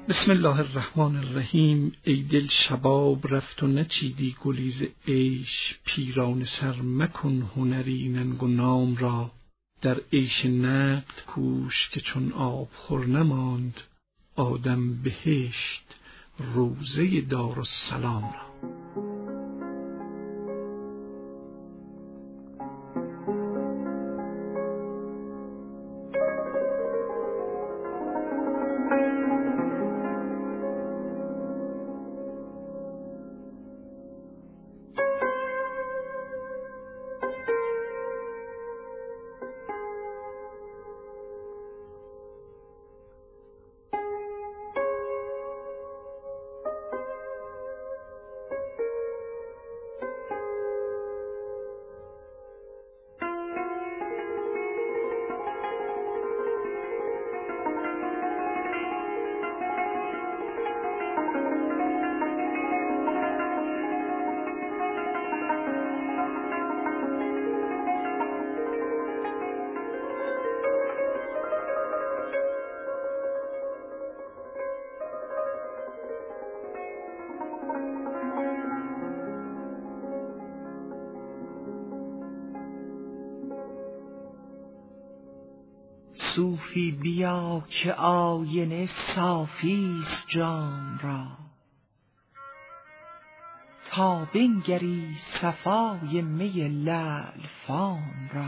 بسم الله الرحمن الرحیم. ای دل شباب رفت و نچیدی گلیز عیش، پیران سر مکن هنری ننگ و نام را. در عیش نقد کوش که چون آب خور نماند، آدم بهشت روضه دارالسلام را. صوفی بیا که آینه صافیست جام را، تا بنگری صفای می لعل فام را.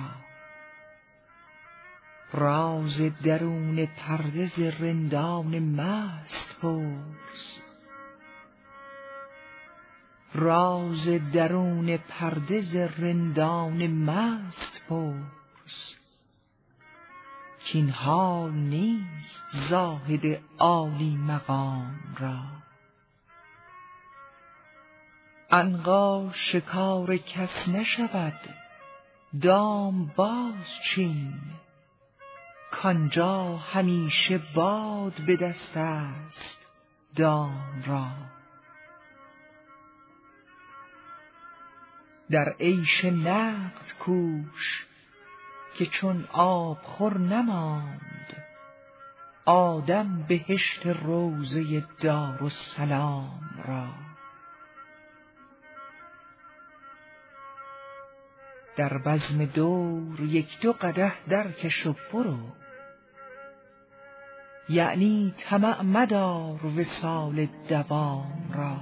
راز درون پرده ز رندان مست پرس، راز درون پرده ز رندان مست پرس. کاین حال نیست زاهد عالی مقام را. عنقا شکار کس نشود دام باز چین، کانجا همیشه باد به دست است دام را. در عیش نقد کوش که چون آب خور نماند، آدم بهشت روضه دارالسلام را. در بزم دور یک دو قدح درکش و برو، یعنی طمع مدار وصال دوام را.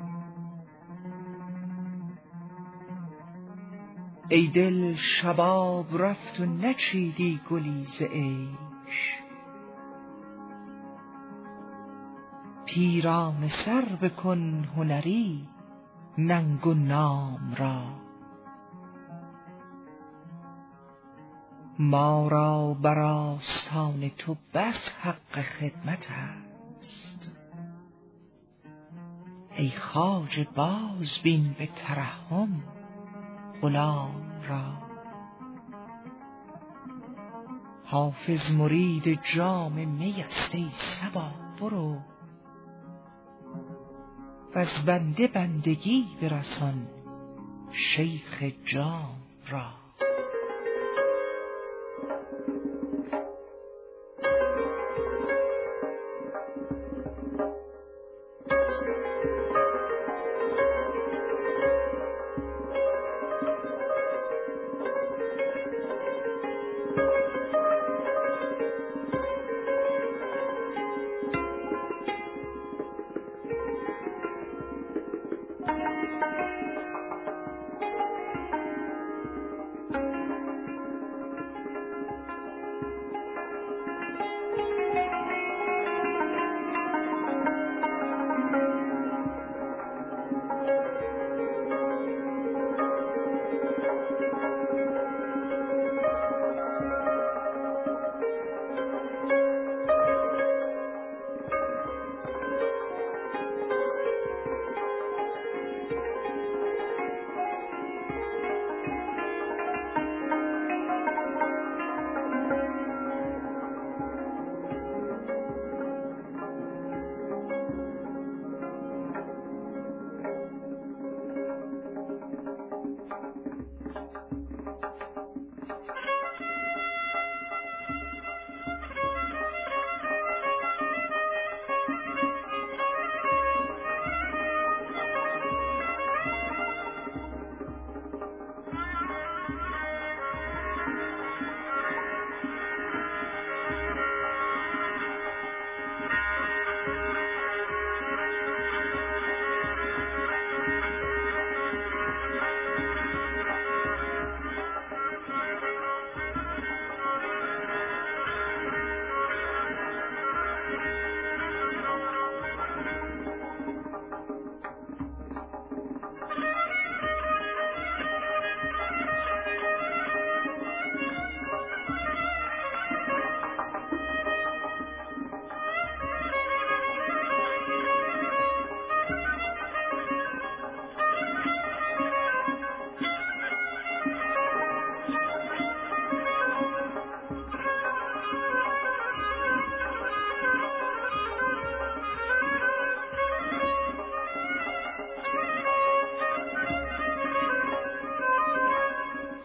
ای دل شباب رفت و نچیدی گلیز عیش، پیرانه سر بکن هنری ننگ و نام را. ما را بر آستان تو بس حق خدمت است، ای خواجه باز بین به ترحم غلام را. حافظ مرید جام می است ای صبا برو، وز بنده بندگی برسان شیخ جام را.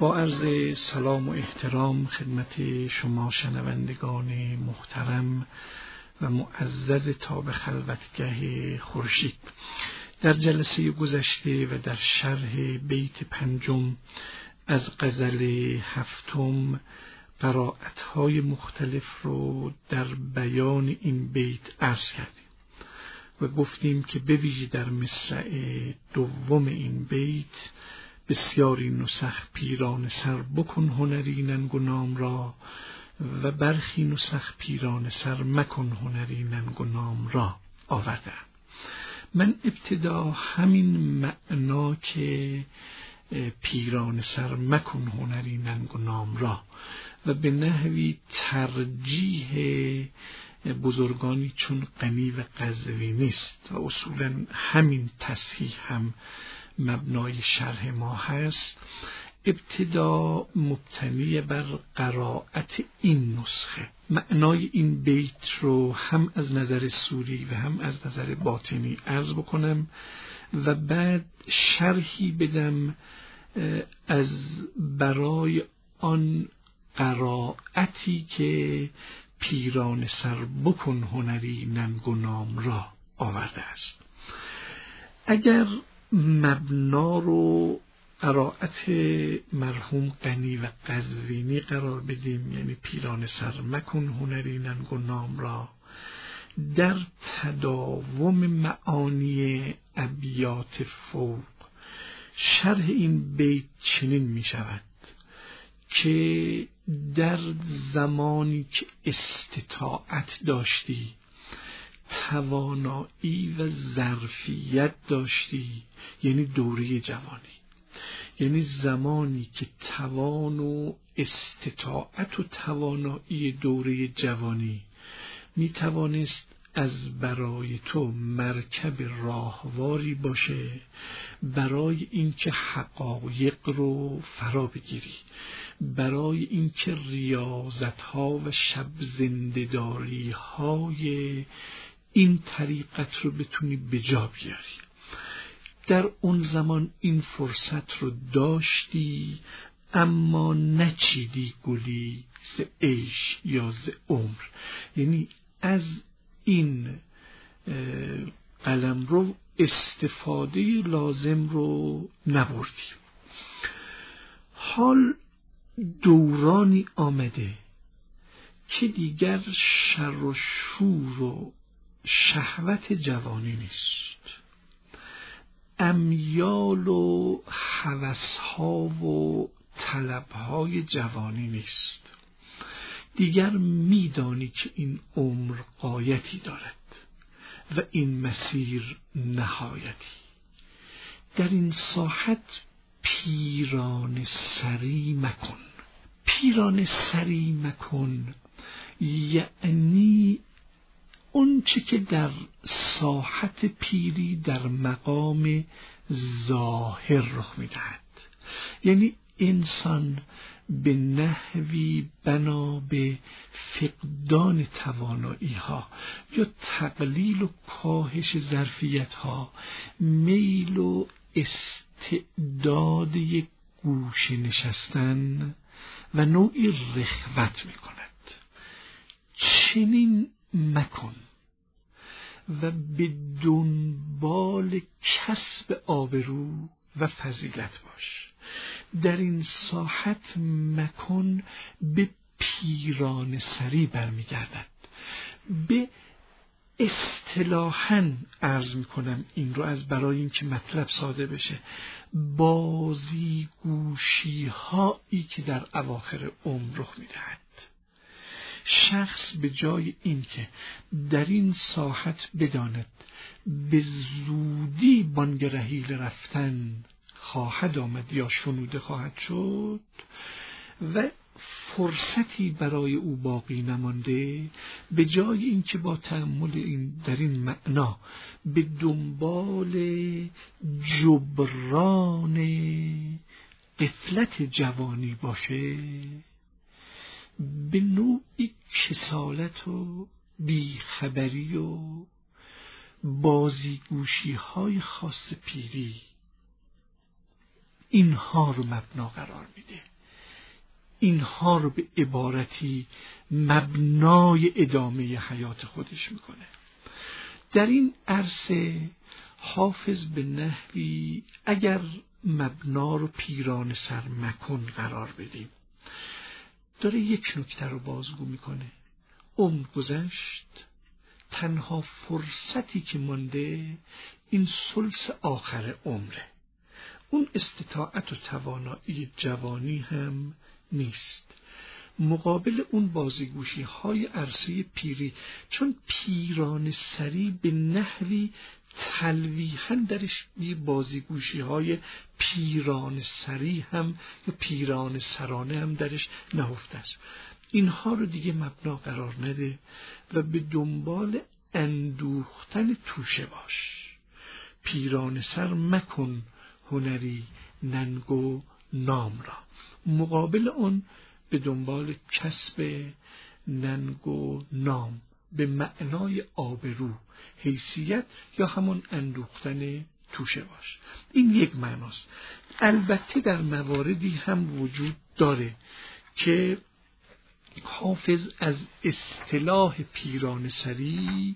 با عرض سلام و احترام خدمت شما شنوندگان محترم و معزز تاب خلوتگه خورشید، در جلسه گذشته و در شرح بیت 5 از غزل 7 قرائت‌های مختلف رو در بیان این بیت عرض کردیم و گفتیم که به ویژه در مصرع دوم این بیت بسیاری نسخ پیران سر بکن هنری ننگ و نام را و برخی نسخ پیران سر مکن هنری ننگ و نام را آوردند. من ابتدا همین معنا که پیران سر مکن هنری ننگ و نام را و به نحوی ترجیح بزرگانی چون غنی و قزوینی است و اصولا همین تصحیح هم مبنای شرح ما هست، ابتدا مبتنی بر قرائت این نسخه معنای این بیت رو هم از نظر سوری و هم از نظر باطنی عرض بکنم و بعد شرحی بدم از برای آن قرائتی که پیران سر بکن هنری ننگ و نام را آورده است. اگر مبنا رو قرائت مرحوم غنی و قزوینی قرار بدیم، یعنی پیران سر مکن هنری ننگ و نام را، در تداوم معانی ابیات فوق شرح این بیت چنین می شود که در زمانی که استطاعت داشتی، توانایی و ظرفیت داشتی، یعنی دوره جوانی، یعنی زمانی که توان و استطاعت و توانایی دوره جوانی می توانست از برای تو مرکب راهواری باشه برای اینکه حقایق رو فرا بگیری، برای اینکه ریاضت‌ها و شب زنده‌داری‌های این طریقت رو بتونی به جا بیاری. در اون زمان این فرصت رو داشتی، اما نچیدی گلی ز عیش یا ز عمر، یعنی از این قلمرو استفاده لازم رو نبردی. حال دورانی آمده که دیگر شر و شور و شهوت جوانی نیست، امیال و هوس‌ها و طلب‌های جوانی نیست. دیگر می‌دانی که این عمر غایتی دارد و این مسیر نهایتی. در این ساحت پیران سری مکن. پیران سری مکن یعنی اون چه که در ساحت پیری در مقام ظاهر رخ می‌دهد، یعنی انسان به نحوی بنا به فقدان توانایی ها یا تقلیل و کاهش ظرفیت ها میل و استعداد یک گوشه نشستن و نوعی رخوت می کند. چنین مکن و به دنبال کسب آبرو و فضیلت باش. در این ساحت مکن به پیران سری برمیگردد. به اصطلاحاً عرض میکنم این رو از برای اینکه مطلب ساده بشه، بازیگوشی هایی که در اواخر عمر رخ میدهد. شخص به جای اینکه در این ساحت بداند به زودی بانگ رحیل رفتن خواهد آمد یا شنوده خواهد شد و فرصتی برای او باقی نمانده، به جای اینکه با تأمل در این معنا به دنبال جبران غفلت جوانی باشه، به نوعی کسالت و بیخبری و بازیگوشی های خاص پیری اینها رو مبنا قرار میده. اینها رو به عبارتی مبنای ادامه حیات خودش میکنه. در این عرصه حافظ به نحوی اگر مبنا رو پیرانه سر مکن قرار بدیم، داره یک نکته رو بازگو میکنه. عمر گذشت، تنها فرصتی که مانده این ثلث آخر عمره. اون استطاعت و توانایی جوانی هم نیست. مقابل اون بازیگوشی های عرصه پیری، چون پیران سری به نحوی تلویحاً درش بازیگوشی های پیران سری هم یا پیران سرانه هم درش نهفته است. اینها رو دیگه مبنا قرار نده و به دنبال اندوختن توشه باش. پیران سر مکن هنری ننگ و نام را. مقابل اون به دنبال کسب ننگ و نام به معنای آبرو، حیثیت یا همون اندوختن توشه باش. این یک معناست. البته در مواردی هم وجود داره که حافظ از اصطلاح پیران سری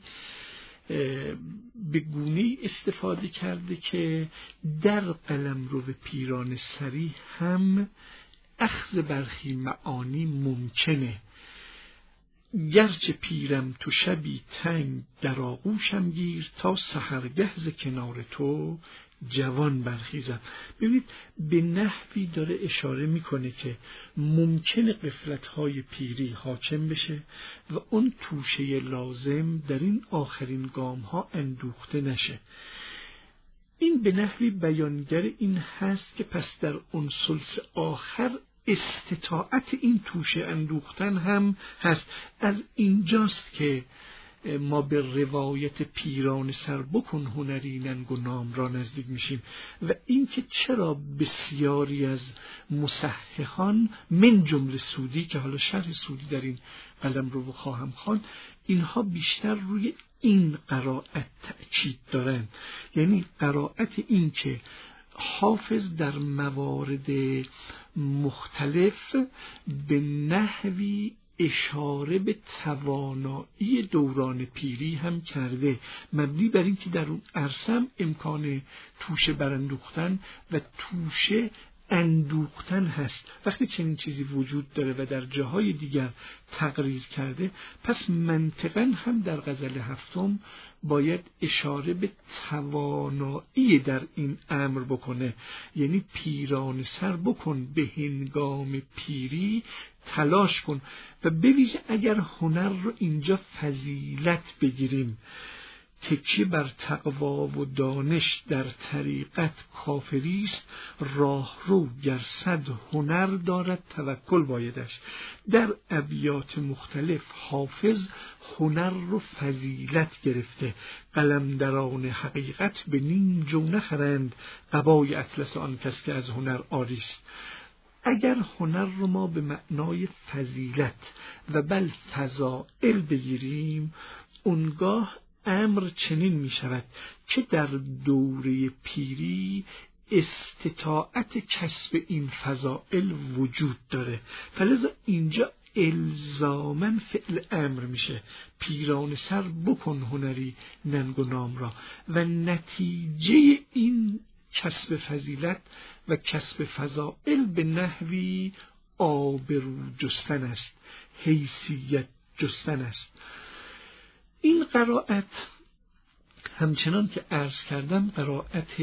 به گونه‌ای استفاده کرده که در قلمرو پیران سری هم اخذ برخی معانی ممکنه. گرچه پیرم تو شبی تنگ در آغوشم گیر، تا سحرگه ز کنار تو جوان برخیزم. ببینید به نحوی داره اشاره میکنه که ممکنه غفلت‌های پیری حاکم بشه و اون توشه لازم در این آخرین گام‌ها اندوخته نشه. این به نحوی بیانگر این هست که پس در اون ثلث آخر استطاعت این توشه اندوختن هم هست. از اینجاست که ما به روایت پیران سر بکن هنری ننگ و نام را نزدیک میشیم و اینکه چرا بسیاری از مصححان من جمله سودی که حالا شرح سودی در این قلم رو خواهم خواند، اینها بیشتر روی این قرائت تأکید دارن، یعنی قرائت این که حافظ در موارد مختلف به نحوی اشاره به توانایی دوران پیری هم کرده، مبنی بر این که در اون عرصه امکان توشه براندوختن و توشه اندوختن هست. وقتی چنین چیزی وجود داره و در جاهای دیگر تقریر کرده، پس منطقاً هم در غزل هفتم باید اشاره به توانایی در این امر بکنه، یعنی پیران سر بکن به هنگام پیری تلاش کن. و بویژه اگر هنر رو اینجا فضیلت بگیریم، تکیه بر تقوا و دانش در طریقت کافریست، راه رو گر صد هنر دارد توکل بایدش. در ابیات مختلف حافظ هنر رو فضیلت گرفته. قلمدران حقیقت به نیم جو نخرند، قبای اطلس آن کس که از هنر عاریست. اگر هنر رو ما به معنای فضیلت و بل فضائل بگیریم، اونگاه امر چنین می شود که در دوره پیری استطاعت کسب این فضائل وجود داره، فلذا اینجا الزاماً فعل امر میشه. پیران سر بکن هنری ننگ و نام را، و نتیجه این کسب فضیلت و کسب فضائل به نحوی آبرو جستن است، حیثیت جستن است. این قرائت همچنان که عرض کردم قرائت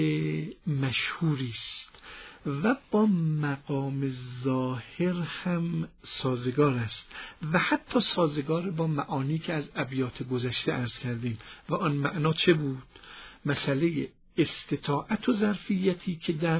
مشهوری است و با مقام ظاهر هم سازگار است و حتی سازگار با معانی که از ابیات گذشته عرض کردیم. و آن معنا چه بود؟ مسئله استطاعت و ظرفیتی که در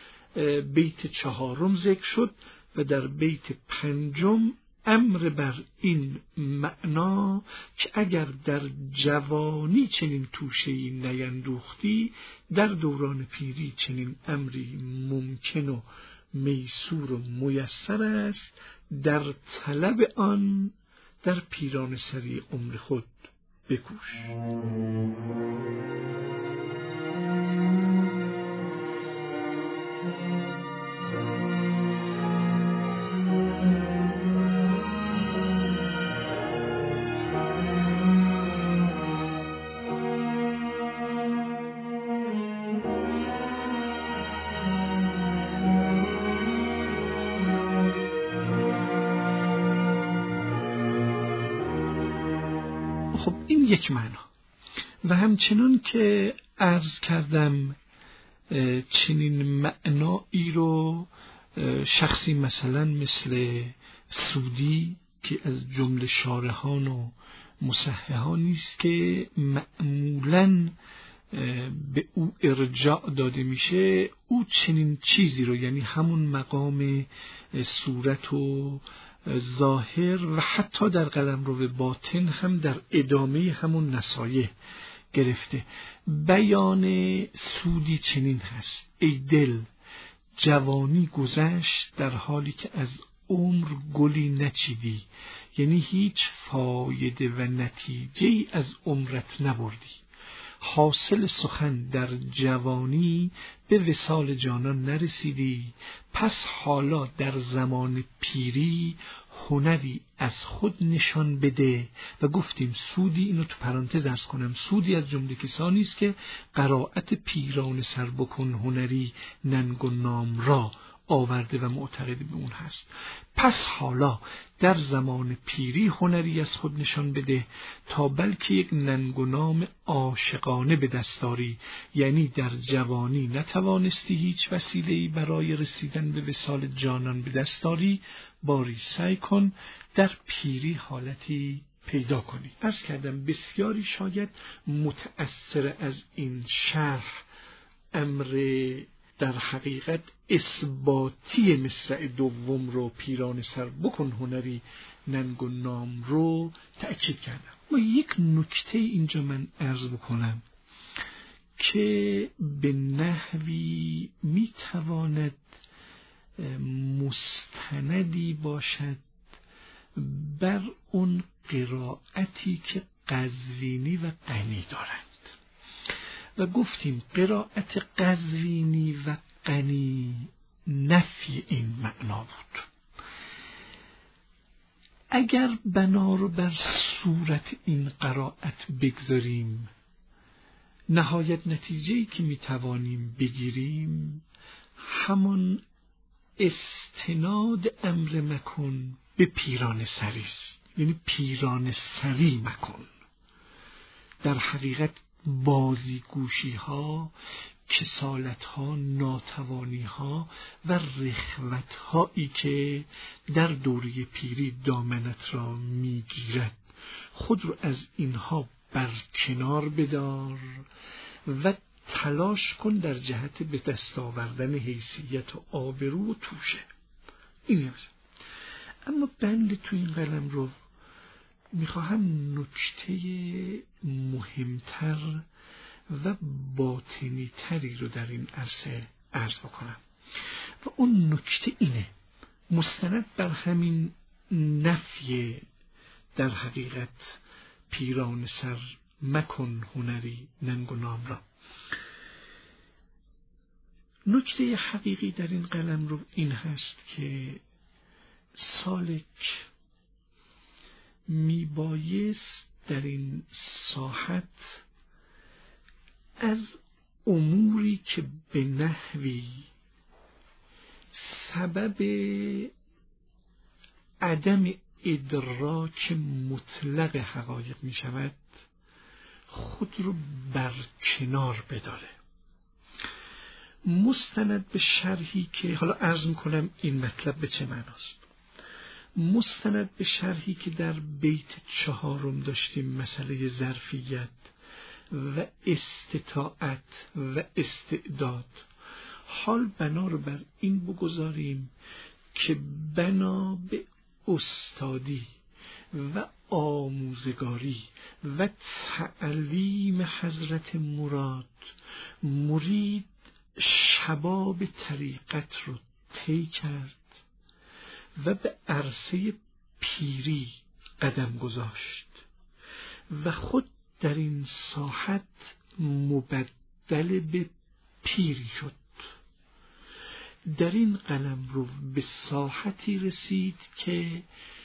بیت 4 ذکر شد و در بیت 5 امر بر این معنا که اگر در جوانی چنین توشه‌ای نیندوختی، در دوران پیری چنین امری ممکن و میسور و میسر است، در طلب آن در پیران سری عمر خود بکوش. خب این یک معنا. و همچنان که عرض کردم چنین معنایی رو شخصی مثلا مثل سودی که از جمله شارحان و مصححان نیست که معمولاً به او ارجاع داده میشه، او چنین چیزی رو، یعنی همون مقام صورت و ظاهر و حتی در قلمرو باطن هم در ادامه همون نصایح گرفته. بیان سودی چنین هست: ای دل، جوانی گذشت در حالی که از عمر گلی نچیدی، یعنی هیچ فایده و نتیجه ای از عمرت نبردی. حاصل سخن در جوانی به وصال جانان نرسیدی، پس حالا در زمان پیری هنری از خود نشان بده. و گفتیم سودی، اینو تو پرانتز عرض کنم، سودی از جمله کسانی است که قرائت پیران سر بکن هنری ننگ و نام را آورده و معتقد به اون هست. پس حالا در زمان پیری هنری از خود نشان بده تا بلکه یک ننگ و نام عاشقانه به دستاری، یعنی در جوانی نتوانستی هیچ وسیله‌ای برای رسیدن به وصال جانان به دستاری، باری سعی کن در پیری حالتی پیدا کنی. عرض کردم بسیاری شاید متأثر از این شرح امر در حقیقت اثباتی مصرع دوم رو، پیران سر بکن هنری ننگ و نام رو تأکید کردم. و یک نکته اینجا من عرض بکنم که به نحوی میتواند مستندی باشد بر اون قرائتی که قزوینی و غنی دارند. و گفتیم قرائت قزوینی و غنی نفی این معنا بود. اگر بنا رو بر صورت این قرائت بگذاریم، نهایت نتیجه‌ای که میتوانیم بگیریم همان استناد امر مکن به پیران سری است. یعنی پیران سری مکن. در حقیقت بازیگوشی ها، کسالت ها، ناتوانی ها و رخوت هایی که در دوره پیری دامنت را میگیرد، خود رو از اینها برکنار بدار و تلاش کن در جهت به دست آوردن حیثیت و آبرو و توشه. این هست. اما بند تو این قلم رو میخواهم نکته مهمتر و باطنی تری رو در این عرصه عرض بکنم و اون نکته اینه: مستند بر همین نفی در حقیقت پیران سر مکن هنری ننگ و نام را، نکته حقیقی در این قلم رو این هست که سالک میبایست در این ساحت از اموری که به نحوی سبب عدم ادراک مطلق حقایق می شود خود رو برکنار بداره، مستند به شرحی که حالا عرض می کنم این مطلب به چه معناست. مستند به شرحی که در بیت 4 داشتیم، مسئله ظرفیت و استطاعت و استعداد. حال بنا رو بر این بگذاریم که بنا به استادی و آموزگاری و تعلیم حضرت مرید شباب طریقت رو طی کرد و به عرصه پیری قدم گذاشت و خود در این ساحت مبدل به پیری شد. در این قلم رو به ساحتی رسید که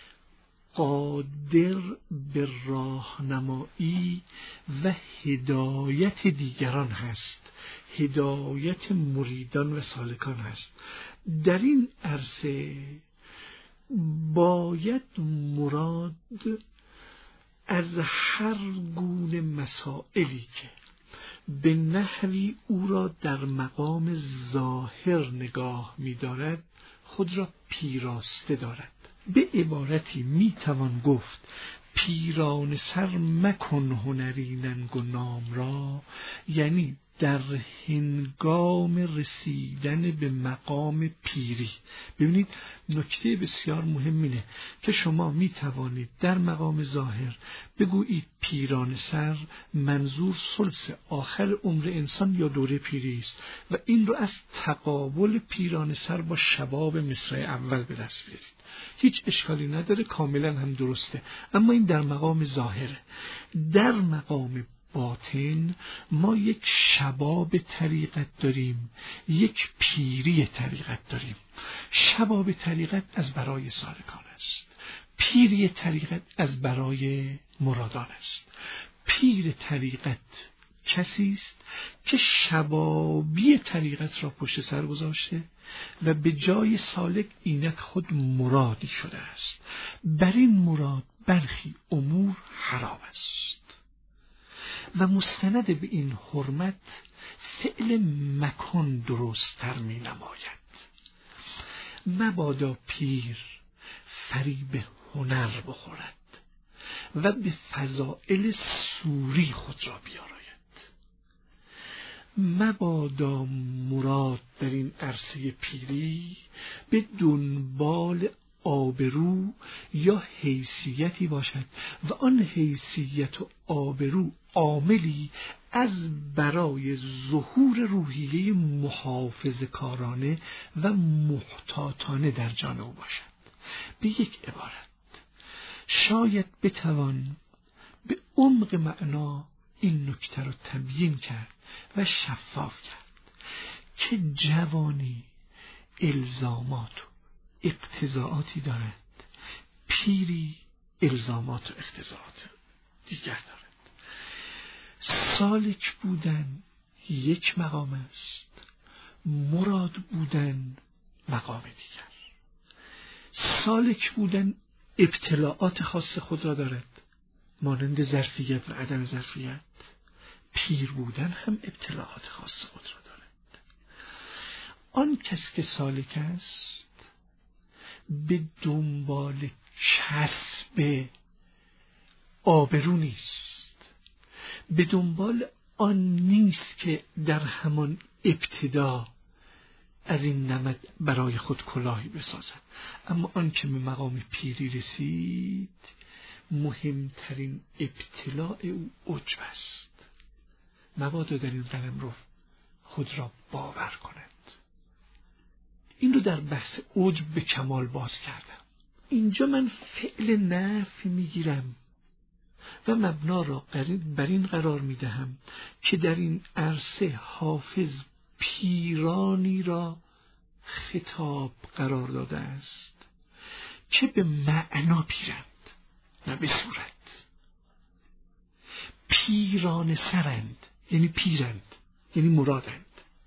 قادر به راهنمایی و هدایت دیگران هست، هدایت مریدان و سالکان هست. در این عرصه باید مراد از هر گونه مسائلی که به نحوی او را در مقام ظاهر نگاه می‌دارد خود را پیراسته دارد. به عبارتی میتوان گفت پیرانه سر مکن هنری ننگ و نام را، یعنی در هنگام رسیدن به مقام پیری. ببینید نکته بسیار مهم اینه که شما می توانید در مقام ظاهر بگویید پیرانه سر منظور ثلث آخر عمر انسان یا دوره پیری است و این رو از تقابل پیرانه سر با شباب مصرع اول به دست بیارید. هیچ اشکالی نداره، کاملا هم درسته، اما این در مقام ظاهره. در مقام باطن ما یک شباب طریقت داریم، یک پیری طریقت داریم. شباب طریقت از برای سالکان است، پیری طریقت از برای مرادان است. پیر طریقت کسی است که شبابی طریقت را پشت سر گذاشته و به جای سالک اینک خود مرادی شده است. بر این مراد برخی امور حرام است و مستند به این حرمت فعل مکن درست تر می نماید. مبادا پیر فریب هنر بخورد و به فضائل سوری خود را بیاراید. مبادا مراد در این عرصه پیری به دنبال آبرو یا حیثیتی باشد و آن حیثیت و آبرو عاملی از برای ظهور روحیه محافظه‌کارانه و محتاطانه در جان او باشد. به یک عبارت شاید بتوان به عمق معنا این نکته را تبیین کرد و شفاف کرد که جوانی الزامات و اقتضاعاتی دارد، پیری الزامات و اقتضاعات دیگر دارد. سالک بودن یک مقام است، مراد بودن مقام دیگر. سالک بودن ابتلاعات خاص خود را دارد، مانند ظرفیت و عدم ظرفیت. پیر بودن هم ابتلاعات خاص خود را دارد. آن کس که سالک است به دنبال کسب آبرو نیست، به دنبال آن نیست که در همان ابتدا از این نمد برای خود کلاهی بسازد. اما آن که به مقام پیری رسید مهمترین ابتلاع او عجب است. مبادا در این قلمرو خود را باور کند. این رو در بحث عجب به کمال باز کردم. اینجا من فعل نفی میگیرم و مبنا را بر این قرار میدهم که در این عرصه حافظ پیرانی را خطاب قرار داده است که به معنا پیرند نه به صورت. پیران سرند یعنی پیرند، یعنی مرادند.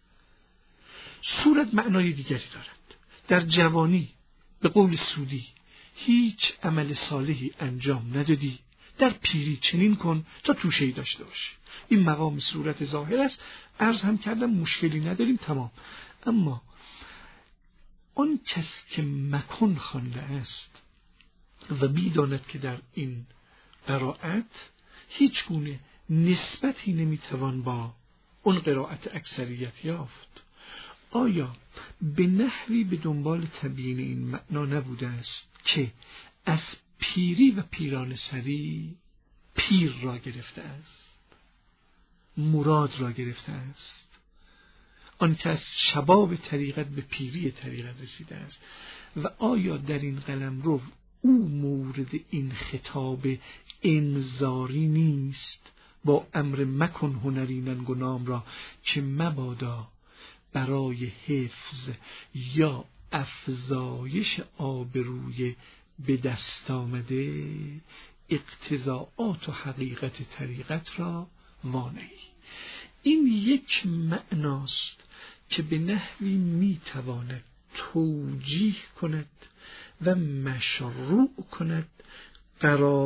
صورت معنای دیگری دارد. در جوانی به قول سودی هیچ عمل صالحی انجام ندادی، در پیری چنین کن تا توشه‌ای داشته باشی. این مقام صورت ظاهر است. عرض هم کردم مشکلی نداریم، تمام. اما آن کس که مکن خوانده است و می‌داند که در این قرائت هیچ گونه نسبتی نمیتوان با اون قرائت اکثریت یافت، آیا به نحوی به دنبال تبیین این معنا نبوده است که از پیری و پیران سری پیر را گرفته است، مراد را گرفته است؟ آن که از شباب طریقت به پیری طریقت رسیده است و آیا در این قلمرو او مورد این خطاب انذاری نیست با امر مکن هنری ننگ و نام را که مبادا برای حفظ یا افزایش آبروی به دست آمده اقتضاعات و حقیقت طریقت را وانهی؟ این یک معناست که به نحوی میتواند توجیه کند و مشروع کند قرائت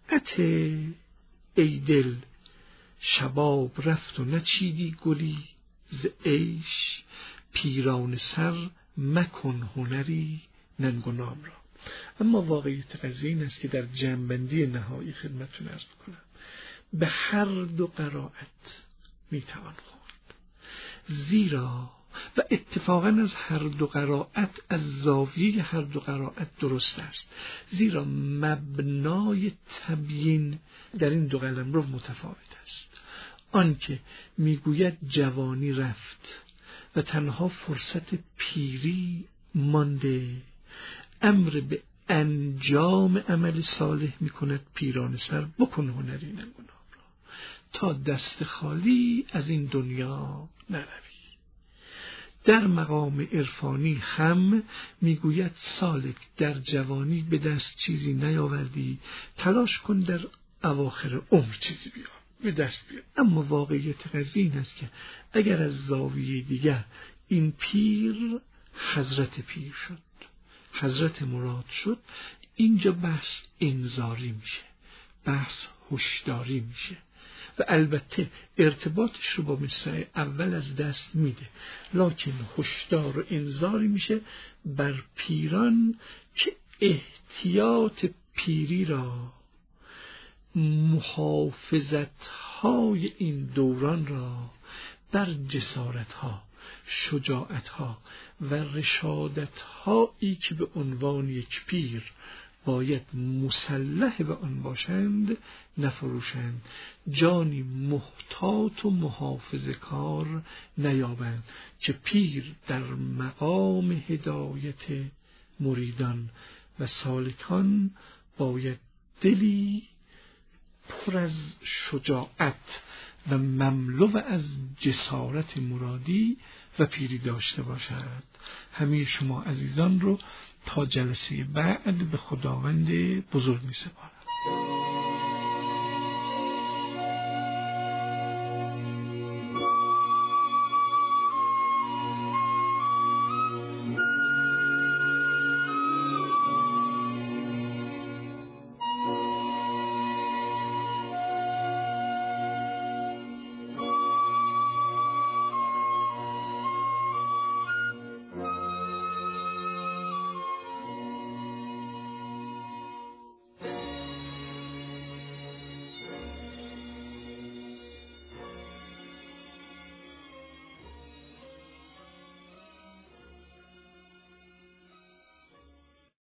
قرائت ای دل شباب رفت و نچیدی گلی ز عیش، پیرانه سر مکن هنری ننگ و نام را. اما واقعیت قضیه این است که در جمع‌بندی نهایی خدمتتون عرض کنم به هر دو قرائت میتوان خورد، زیرا و اتفاقا از هر دو قرائت، از زاویه هر دو قرائت درست است، زیرا مبنای تبیین در این دو قلمرو متفاوت است. آنکه میگوید جوانی رفت و تنها فرصت پیری مانده، امر به انجام عمل صالح میکند پیرانه سر بکن هنری ننگ و نام را، تا دست خالی از این دنیا نروی. در مقام عرفانی هم میگوید سالک در جوانی به دست چیزی نیاوردی، تلاش کن در اواخر عمر چیزی بیار به دست بیار. اما واقعیت قضیه این است که اگر از زاویه دیگر این پیر حضرت پیر شد، حضرت مراد شد، اینجا بحث انذاری میشه، بحث هشداری میشه و البته ارتباطش رو با مصرع اول از دست میده، لکن هشدار و انذاری میشه بر پیران که احتیاط پیری را، محافظت‌های این دوران را بر جسارت‌ها، شجاعت‌ها و رشادت‌هایی که به عنوان یک پیر باید مسلح به آن باشند نفروشند، جانی محتاط و محافظه کار نیابند، که پیر در مقام هدایت مریدان و سالکان باید دلی پر از شجاعت و مملو از جسارت مرادی و پیری داشته باشد. همه شما عزیزان رو تا جلسه بعد به خداوند بزرگ می سپارم.